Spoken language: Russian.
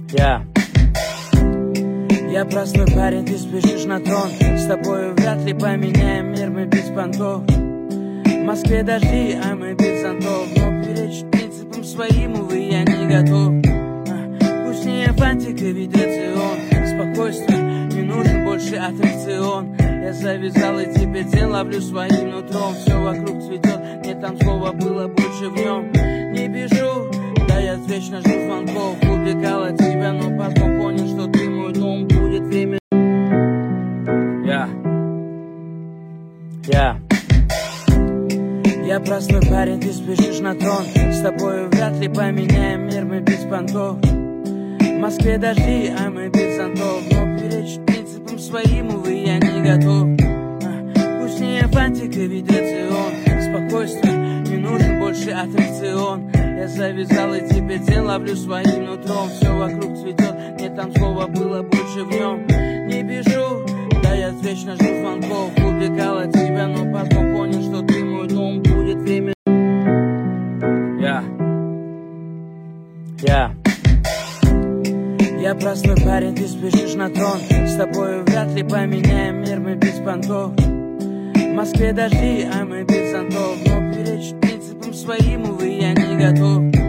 Я простой парень, ты спешишь на трон. С тобою вряд ли поменяем мир, мы без понтов. В Москве дожди, а мы без зонтов. Но перечь принципам своим, увы, я не готов. Вкуснее фантика, ведь рацион. Спокойствие, не нужен больше аттракцион. Я завязал и теперь день ловлю своим нутром. Все вокруг цветет, нет там слова было больше в нем. Не бежу, да я вечно жду звонков. Увлекала тебя, но потом понял, что ты мой дом. Будет время. Я простой парень, ты спешишь на трон. С тобою вряд ли поменяем мир, мы без понтов. В Москве дожди, а мы без зонтов. Но перечь принципам своим, увы, я не готов. Вкуснее фантика, ведь рацион. Спокойствие, не нужен больше аттракцион. Я завязал и теперь день ловлю своим нутром. Все вокруг цветет, нет там слова было больше в нем. Не бежу, да я вечно жду звонков. Увлекала тебя, но потом понял, что ты мой дом. Будет время. Я простой парень, ты спешишь на трон. С тобою вряд ли поменяем мир, мы без понтов. В Москве дожди, а мы без зонтов. Но перечь принципам своим, увы, я не готов.